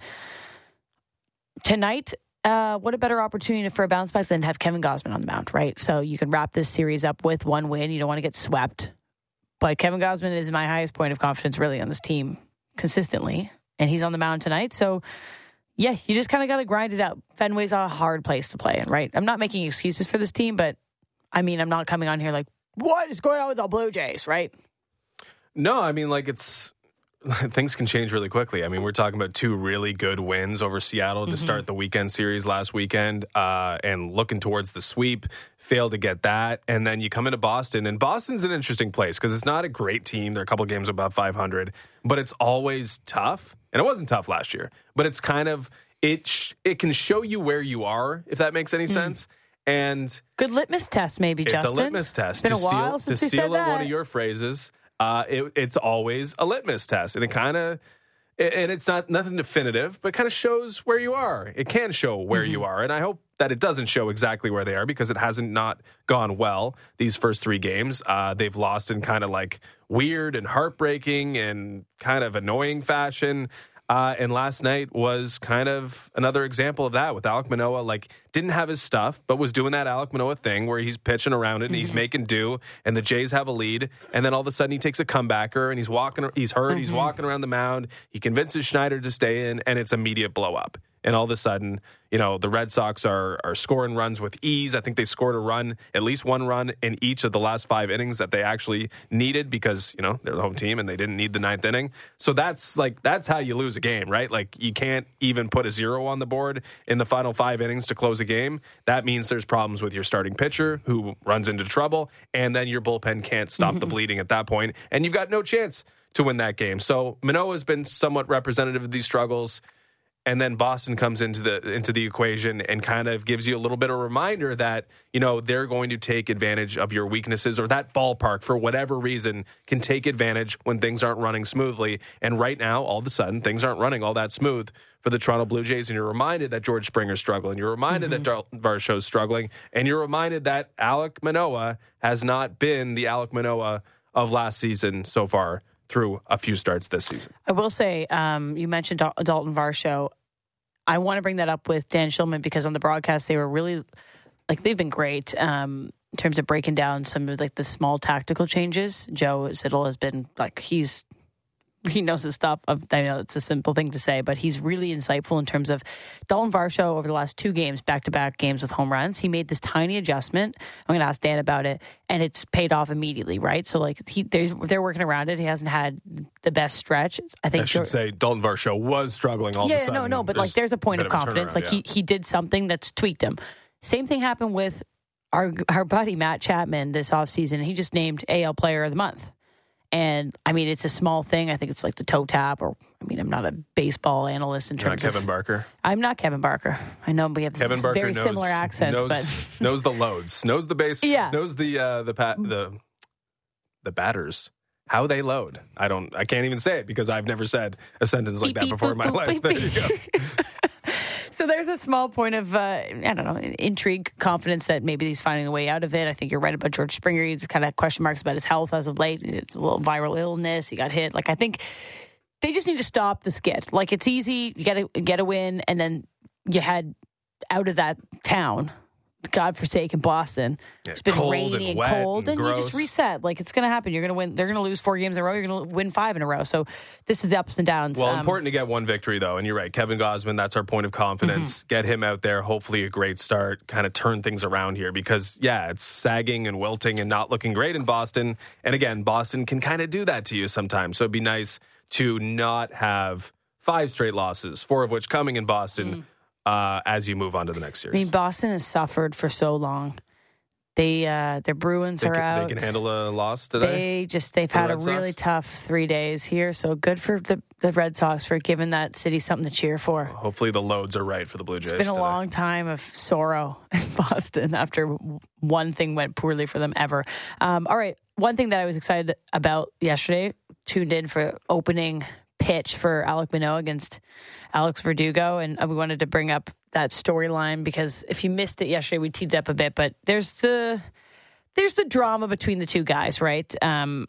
tonight, Uh, what a better opportunity for a bounce back than have Kevin Gausman on the mound, right? So you can wrap this series up with one win. You don't want to get swept. But Kevin Gausman is my highest point of confidence really on this team consistently. And he's on the mound tonight. So, yeah, you just kind of got to grind it out. Fenway's a hard place to play in, right? I'm not making excuses for this team, but, I mean, I'm not coming on here like, what is going on with the Blue Jays, right? No, I mean, like, it's things can change really quickly. I mean, we're talking about two really good wins over Seattle to mm-hmm. start the weekend series last weekend uh, and looking towards the sweep, failed to get that. And then you come into Boston, and Boston's an interesting place because it's not a great team. They're a couple games above five hundred, but it's always tough. And it wasn't tough last year, but it's kind of, it sh- it can show you where you are, if that makes any mm. sense. And good litmus test, maybe, it's Justin. It's a litmus test. It's been to a while steal, since to we steal said that. one of your phrases. Uh, it, it's always a litmus test, and it kind of, and it's not nothing definitive, but kind of shows where you are. It can show where mm-hmm. you are, and I hope that it doesn't show exactly where they are because it hasn't not gone well these first three games. Uh, they've lost in kind of like weird and heartbreaking and kind of annoying fashion. Uh, and last night was kind of another example of that with Alek Manoah. Like, didn't have his stuff, but was doing that Alek Manoah thing where he's pitching around it and mm-hmm. he's making do, and the Jays have a lead. And then all of a sudden he takes a comebacker and he's walking, he's hurt, mm-hmm. he's walking around the mound. He convinces Schneider to stay in, and it's immediate blow up. And all of a sudden, you know, the Red Sox are are scoring runs with ease. I think they scored a run, at least one run in each of the last five innings that they actually needed because, you know, they're the home team and they didn't need the ninth inning. So that's like, that's how you lose a game, right? Like, you can't even put a zero on the board in the final five innings to close a game. That means there's problems with your starting pitcher who runs into trouble, and then your bullpen can't stop mm-hmm. the bleeding at that point, and you've got no chance to win that game. So Manoah has been somewhat representative of these struggles. And then Boston comes into the into the equation and kind of gives you a little bit of a reminder that, you know, they're going to take advantage of your weaknesses, or that ballpark, for whatever reason, can take advantage when things aren't running smoothly. And right now, all of a sudden, things aren't running all that smooth for the Toronto Blue Jays. And you're reminded that George Springer's struggling. You're reminded mm-hmm. that Dalton Varsho's struggling. And you're reminded that Alek Manoah has not been the Alek Manoah of last season so far through a few starts this season. I will say, um, you mentioned Dal- Dalton Varsho. I want to bring that up with Dan Shulman because on the broadcast they were really, like, they've been great um, in terms of breaking down some of like the small tactical changes. Joe Siddle has been like, he's he knows his stuff. I know it's a simple thing to say, but he's really insightful in terms of Dalton Varsho over the last two games, back-to-back games with home runs. He made this tiny adjustment. I'm going to ask Dan about it, and it's paid off immediately, right? So, like, he, they're working around it. He hasn't had the best stretch. I think I should George, say Dalton Varsho was struggling all yeah, of a sudden. Yeah, no, no, but, like, there's a point of confidence. Like, yeah. he, he did something that's tweaked him. Same thing happened with our our buddy Matt Chapman this offseason. He just named A L Player of the Month. And, I mean, it's a small thing. I think it's like the toe tap, or, I mean, I'm not a baseball analyst in You're terms not Kevin of... Barker? I'm not Kevin Barker. I know we have Kevin Barker very knows, similar accents, knows, but... knows the loads, knows the base, yeah. knows the, uh, the, pat, the, the batters, how they load. I don't, I can't even say it because I've never said a sentence like beep, that beep, before boop, in my boop, life. Beep, There beep. you go. So there's a small point of, uh, I don't know, intrigue, confidence that maybe he's finding a way out of it. I think you're right about George Springer. He's kind of question marks about his health as of late. It's a little viral illness. He got hit. Like, I think they just need to stop the skid. Like, it's easy. You got to get a win, and then you head out of that town. Godforsaken Boston. Yeah, it's been cold rainy and, and cold, and, and you just reset. Like, it's going to happen. You're going to win. They're going to lose four games in a row. You're going to win five in a row. So this is the ups and downs. Well, um, important to get one victory, though. And you're right. Kevin Gausman, that's our point of confidence. Mm-hmm. Get him out there. Hopefully a great start. Kind of turn things around here because, yeah, it's sagging and wilting and not looking great in Boston. And again, Boston can kind of do that to you sometimes. So it'd be nice to not have five straight losses, four of which coming in Boston. Mm. Uh, as you move on to the next series. I mean, Boston has suffered for so long. They uh, their Bruins they are can, out. They can handle a loss today. They just they've had a really tough three days here. So good for the, the Red Sox for giving that city something to cheer for. Well, hopefully the loads are right for the Blue Jays. It's been a today. long time of sorrow in Boston after one thing went poorly for them ever. Um, all right, one thing that I was excited about yesterday, tuned in for opening pitch for Alek Manoah against Alex Verdugo, and we wanted to bring up that storyline because if you missed it yesterday, we teed it up a bit, but there's the there's the drama between the two guys, right? Um,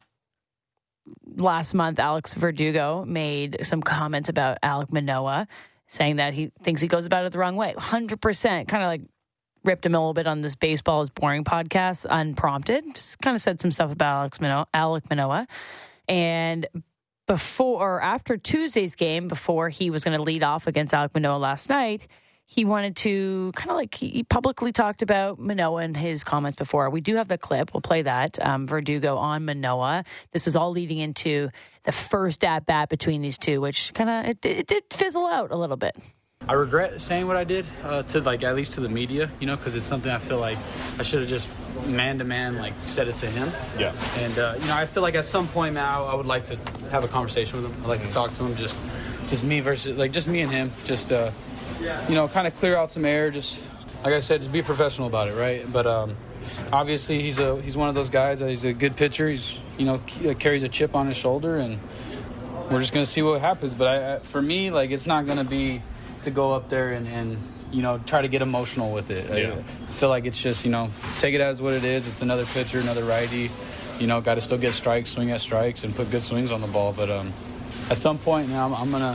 last month, Alex Verdugo made some comments about Alek Manoah, saying that he thinks he goes about it the wrong way. one hundred percent, kind of like ripped him a little bit on this Baseball is Boring podcast, unprompted. Just kind of said some stuff about Alex Manoah, Alek Manoah, and before or after Tuesday's game, before he was going to lead off against Alek Manoah last night, he wanted to kind of like he publicly talked about Manoah and his comments before. We do have the clip. We'll play that. Um, Verdugo on Manoah. This is all leading into the first at bat between these two, which kind of it, it did fizzle out a little bit. I regret saying what I did uh, to like at least to the media, you know, because it's something I feel like I should have just man to man like said it to him. Yeah. And uh, you know, I feel like at some point now I would like to have a conversation with him. I'd like to talk to him, just just me versus like just me and him, just uh, you know, kind of clear out some air. Just like I said, just be professional about it, right? But um, obviously he's a he's one of those guys that he's a good pitcher. He's you know carries a chip on his shoulder, and we're just gonna see what happens. But I, for me, like it's not gonna be to go up there and, and you know try to get emotional with it. Yeah. I feel like it's just you know take it as what it is. It's another pitcher, another righty. You know, got to still get strikes, swing at strikes, and put good swings on the ball. But um, at some point now, I'm, I'm gonna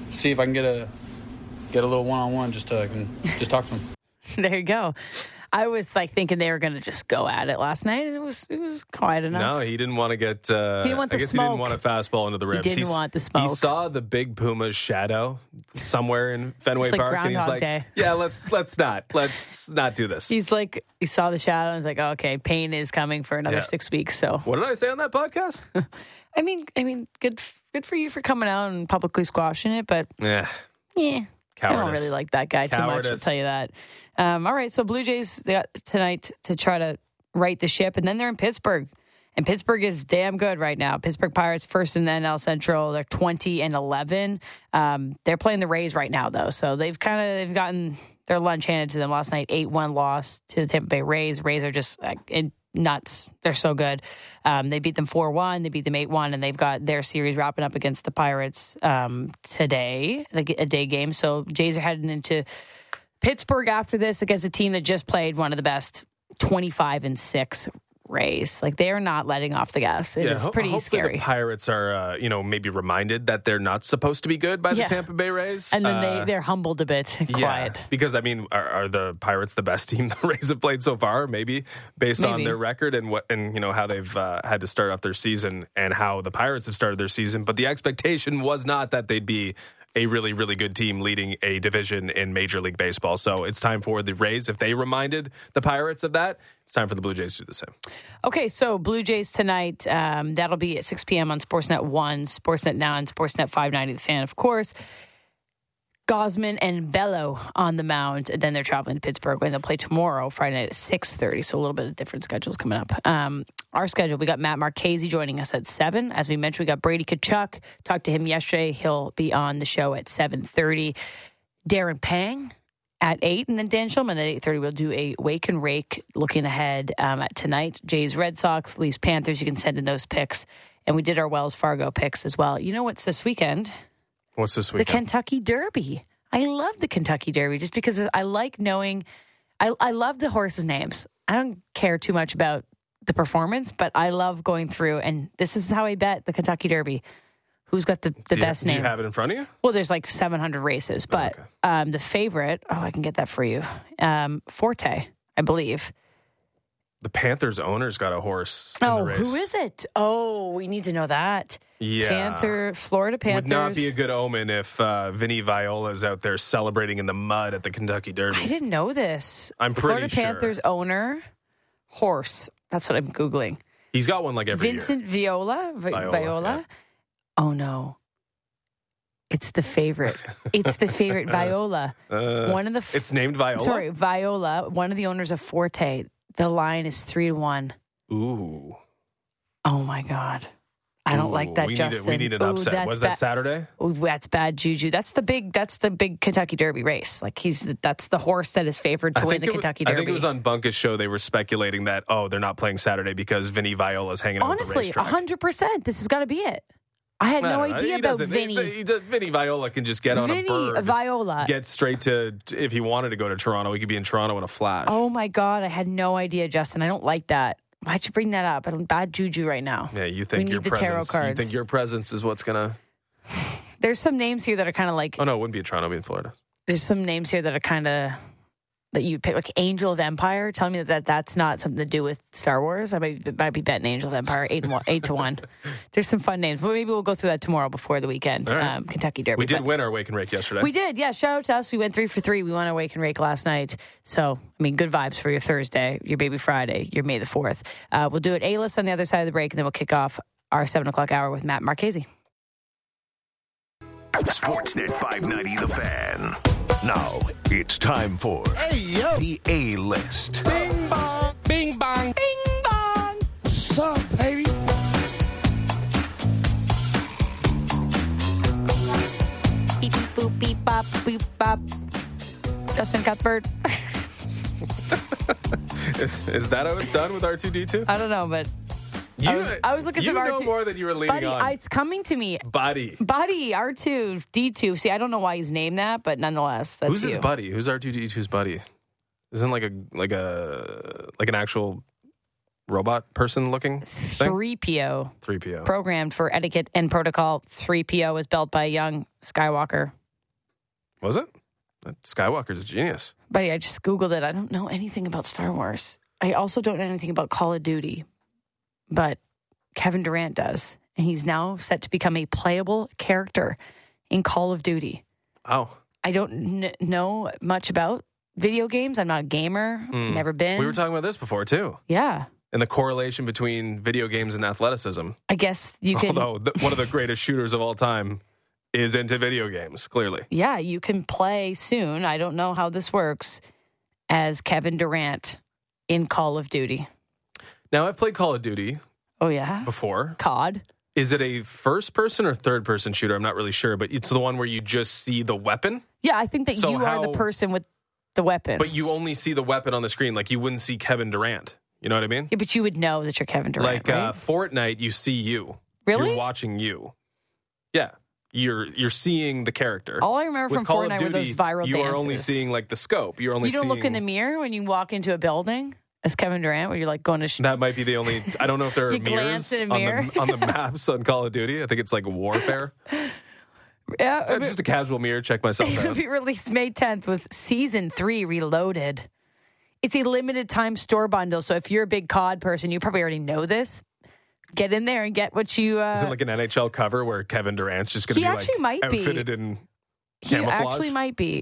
see if I can get a get a little one on one just to I can just talk to him. There you go. I was like thinking they were going to just go at it last night, and it was it was quiet enough. No, he didn't want to get. Uh, He didn't want the I guess smoke. he didn't want a fastball into the ribs. He didn't He's- want the smoke. He saw the big Puma's shadow somewhere in Fenway Just like Park, and he's Groundhog like, Day. "Yeah, let's let's not let's not do this." He's like, he saw the shadow and was like, oh, okay, pain is coming for another Yeah. six weeks. So, What did I say on that podcast? I mean, I mean, good, good for you for coming out and publicly squashing it, but yeah, yeah, I don't Cowardice. really like that guy too much. I'll Cowardice. tell you that. Um, all right, so Blue Jays they got tonight to try to right the ship, and then they're in Pittsburgh, and Pittsburgh is damn good right now. Pittsburgh Pirates first in the N L Central. They're twenty and eleven. Um, they're playing the Rays right now though, so they've kind of they've gotten their lunch handed to them last night. eight one loss to the Tampa Bay Rays. Rays are just like, in, nuts. They're so good. Um, they beat them four one. They beat them eight one, and they've got their series wrapping up against the Pirates um, today, like a day game. So Jays are heading into Pittsburgh after this against a team that just played one of the best twenty-five and six Rays. Like, they are not letting off the gas. It is ho- pretty hopefully scary. The Pirates are, uh, you know, maybe reminded that they're not supposed to be good by the Yeah. Tampa Bay Rays, And then Uh, they, they're humbled a bit, yeah, quiet. because I mean, are, are the Pirates the best team the Rays have played so far? Maybe based on Maybe. their record and what and you know how they've uh, had to start off their season and how the Pirates have started their season. But the expectation was not that they'd be a really, really good team leading a division in Major League Baseball. So it's time for the Rays. If they reminded the Pirates of that, it's time for the Blue Jays to do the same. Okay, so Blue Jays tonight. Um, that'll be at six p.m. on Sportsnet one, Sportsnet nine, Sportsnet five ninety, The Fan, of course. Gosman and Bello on the mound. And then they're traveling to Pittsburgh when they'll play tomorrow, Friday night at six thirty. So a little bit of different schedules coming up. Um, our schedule, we got Matt Marchese joining us at seven. As we mentioned, we got Brady Kachuk. Talked to him yesterday. He'll be on the show at seven thirty. Darren Pang at eight. And then Dan Schulman at eight thirty. We'll do a wake and rake looking ahead um, at tonight. Jays, Red Sox, Leafs, Panthers. You can send in those picks. And we did our Wells Fargo picks as well. You know what's this weekend? What's this The weekend? Kentucky Derby. I love the Kentucky Derby just because I like knowing, I, I love the horses' names. I don't care too much about the performance, but I love going through, and this is how I bet the Kentucky Derby. Who's got the, the do best you, name? Do you have it in front of you? Well, there's like seven hundred races, but okay. um, the favorite, oh, I can get that for you. Um, Forte, I believe. The Panthers owner's got a horse in Oh, the race. who is it? Oh, we need to know that. Yeah. Panther, Florida Panthers. Would not be a good omen if uh, Vinny Viola's out there celebrating in the mud at the Kentucky Derby. I didn't know this. I'm pretty Florida sure. Panthers owner, horse. That's what I'm Googling. He's got one like every Vincent year. Viola? Vi- Viola, Viola? yeah. Oh, no. It's the favorite. It's the favorite, Viola. Uh, One of the... F- it's named Viola? Sorry, Viola. One of the owners of Forte. The line is three to one. Ooh. Oh, my God. I don't Ooh, like that, we Justin. Need a, we need an Ooh, upset. that's Was ba- that Saturday? Ooh, that's bad juju. That's the big. That's the big Kentucky Derby race. Like he's that's the horse that is favored to I win think the it was- Kentucky I Derby. think it was on Bunkus' show. They were speculating that, oh, they're not playing Saturday because Vinny Viola's hanging out at the Honestly, racetrack. hundred percent. This has got to be it. I had I no don't know. idea He about doesn't- Vinny. he- he does- Vinny Viola can just get on Vinny a bird. Viola. Get straight to, if he wanted to go to Toronto, he could be in Toronto in a flash. Oh my God, I had no idea, Justin. I don't like that. Why'd you bring that up? I'm bad juju right now. Yeah, you We think need your the tarot presence? You cards. think your presence is what's gonna? There's some names here that are kind of like. Oh no, it wouldn't be in Toronto. It'd be in Florida. There's some names here that are kind of that you pick, like Angel of Empire. Tell me that, that that's not something to do with Star Wars. I might, might be betting Angel of Empire eight and one, eight to one. There's some fun names, but maybe we'll go through that tomorrow before the weekend. All right. Um, Kentucky Derby. We did But win our wake and rake yesterday. we did, yeah. Shout out to us. We went three for three. We won our wake and rake last night. So I mean, good vibes for your Thursday, your baby Friday, your May the fourth. Uh, we'll do it A-list on the other side of the break, and then we'll kick off our seven o'clock hour with Matt Marchese. Sportsnet five ninety The Fan. Now it's time for Hey, yo. the A-list. Bing bong. Bing bong. Bing bong. What's up, baby? Beep, beep, boop, beep, bop, boop, bop. Justin Cuthbert. is, is that how it's done with R two D two? I don't know, but You, I was, I was looking you at know R two. more than you were leading Buddy, on. I, it's coming to me. Buddy. Buddy, R two, D two. See, I don't know why he's named that, but nonetheless, that's Who's you. his buddy? Who's R two D two's buddy? Isn't like a like a like an actual robot person looking thing? three P O. three P O. Programmed for etiquette and protocol. three P O was built by a young Skywalker Was it? That Skywalker's a genius. Buddy, I just Googled it. I don't know anything about Star Wars. I also don't know anything about Call of Duty. But Kevin Durant does. And he's now set to become a playable character in Call of Duty. Oh. I don't n- know much about video games. I'm not a gamer. Mm. Never been. We were talking about this before, too. Yeah. And the correlation between video games and athleticism. I guess you can. Although the, one of the greatest shooters of all time is into video games, clearly. Yeah, you can play soon. I don't know how this works as Kevin Durant in Call of Duty. Now, I've played Call of Duty Oh, yeah? before. C O D. Is it a first-person or third-person shooter? I'm not really sure, but it's the one where you just see the weapon, Yeah, I think that So you are how- the person with the weapon. but you only see the weapon on the screen. Like, you wouldn't see Kevin Durant. You know what I mean? yeah, but you would know that you're Kevin Durant, Like right? uh, Fortnite, you see you. Really? You're watching you. Yeah. You're you're seeing the character. All I remember With from Call of Fortnite were Duty, those viral you dances. are only seeing, like, the scope. You're only You don't seeing... look in the mirror when you walk into a building as Kevin Durant, where you're like going to... Sh- That might be the only... I don't know if there are You mirrors glance in a on, mirror. the, on the maps on Call of Duty. I think it's like Warfare. yeah, Uh, just a casual mirror, check myself It'll out. be released May tenth with Season three Reloaded. It's a limited time store bundle, so if you're a big C O D person, you probably already know this. Get in there and get what you... Uh, Is it like an N H L cover where Kevin Durant's just going to He be like actually might be. outfitted in he camouflage? actually might be.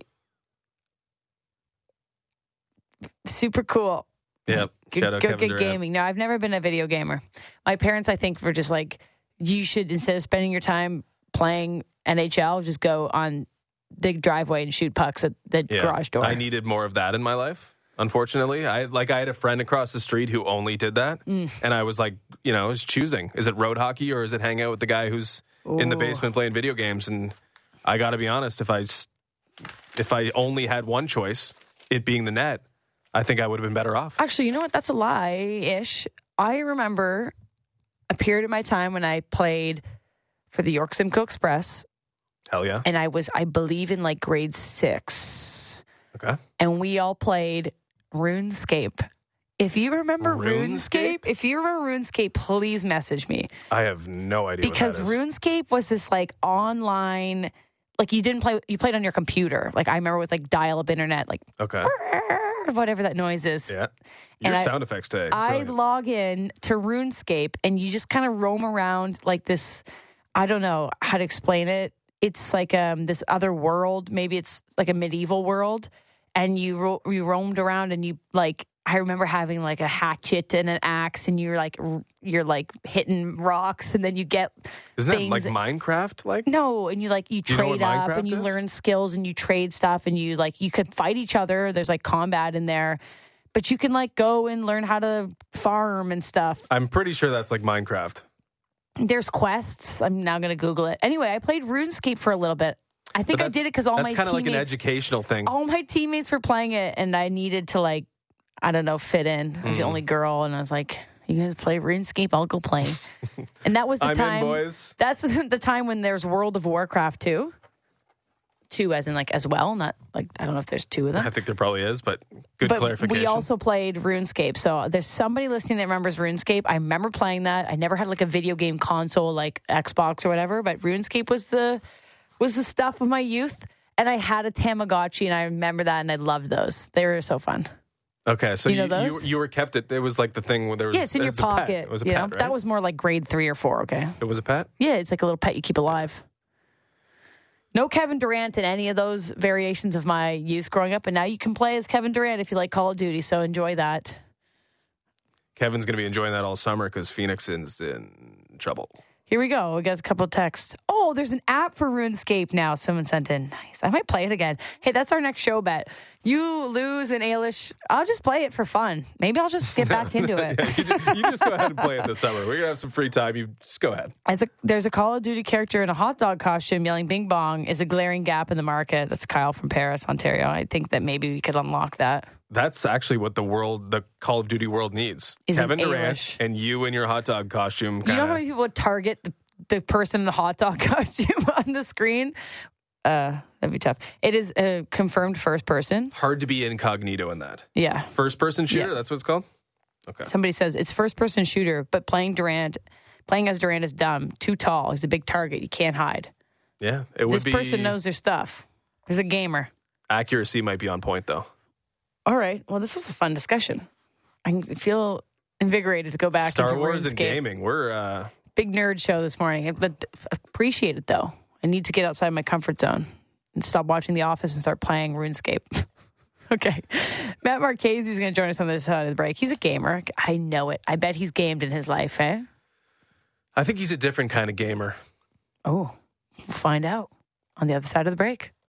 Super cool. Yep. Good, Shout out good, Kevin good Durant. gaming. No, I've never been a video gamer. My parents, I think, were just like, you should, instead of spending your time playing N H L, just go on the driveway and shoot pucks at the Yeah. garage door. I needed more of that in my life. Unfortunately, I like I had a friend across the street who only did that, Mm. and I was like, you know, I was choosing: is it road hockey or is it hang out with the guy who's in the Ooh. basement playing video games? And I got to be honest, if I s- if I only had one choice, it being the net, I think I would have been better off. Actually, you know what? That's a lie-ish. I remember a period of my time when I played for the York Simcoe Express, Hell yeah. and I was, I believe, in like grade six, Okay. and we all played RuneScape. If you remember RuneScape? RuneScape, if you remember RuneScape, please message me. I have no idea Because what that is. RuneScape was this like online, like you didn't play, you played on your computer. Like I remember with like dial-up internet, like Okay. whatever that noise is. Yeah. Your And I- sound effects today. I Brilliant. log in to RuneScape and you just kind of roam around like this. I don't know how to explain it. It's like um, this other world. Maybe it's like a medieval world. And you ro- you roamed around and you like, I remember having like a hatchet and an axe and you're like, r- you're like hitting rocks and then you get Isn't that things. like Minecraft? Like No, and you like you you know what trade up and Minecraft you is? learn skills and you trade stuff and you like you could fight each other. There's like combat in there, but you can like go and learn how to farm and stuff. I'm pretty sure that's like Minecraft. There's quests. I'm now going to Google it. Anyway, I played RuneScape for a little bit. I think But I that's- did it because all that's my kind of like an teammates, educational thing. all my teammates were playing it, and I needed to like, I don't know, fit in. I was the Mm. only girl, and I was like, "You guys play RuneScape? I'll go play." And that was the I'm time. in, boys. That's the time when there's World of Warcraft two. Two as in like as well, not like I don't know if there's two of them. I think there probably is, but good But clarification. we also played RuneScape. So there's somebody listening that remembers RuneScape. I remember playing that. I never had like a video game console like Xbox or whatever, but RuneScape was the was the stuff of my youth. And I had a Tamagotchi, and I remember that, and I loved those. They were so fun. Okay, so You you, know you, those? you were kept it. It was like the thing where there was. Yeah, it's in your was a pet. pocket. It was a you pet, know? right? That was more like grade three or four. Okay. It was a pet. Yeah, it's like a little pet you keep alive. No Kevin Durant in any of those variations of my youth growing up, and now you can play as Kevin Durant if you like Call of Duty. So enjoy that. Kevin's going to be enjoying that all summer because Phoenix is in trouble. Here we go. We got a couple of texts. Oh, there's an app for RuneScape now. Someone sent in. Nice. I might play it again. Hey, that's our next show bet. You lose an Ailish. I'll just play it for fun. Maybe I'll just get back into it. you, just, you just go ahead and play it this summer. We're going to have some free time. You just go ahead. As a, there's a Call of Duty character in a hot dog costume yelling "Bing Bong" is a glaring gap in the market. That's Kyle from Paris, Ontario. I think that maybe we could unlock that. That's actually what the world, the Call of Duty world needs. Is Kevin an Durant Ailish. and you in your hot dog costume. You know kinda- how many people would target the, the person in the hot dog costume on the screen? Uh, that'd be tough. It is a confirmed first person. hard to be incognito in that. Yeah. First person shooter, Yeah. that's what it's called? Okay. Somebody says it's first person shooter, but playing Durant, playing as Durant is dumb. Too tall. He's a big target. You can't hide. Yeah. It would This be person knows their stuff. He's a gamer. Accuracy might be on point, though. All right. Well, this was a fun discussion. I feel invigorated to go back Star into Wars RuneScape. and gaming. We're uh, Big nerd show this morning. But appreciate it, though. I need to get outside my comfort zone and stop watching The Office and start playing RuneScape. Okay. Matt Marchese is going to join us on the other side of the break. He's a gamer. I know it. I bet he's gamed in his life, eh? I think he's a different kind of gamer. Oh, we'll find out on the other side of the break.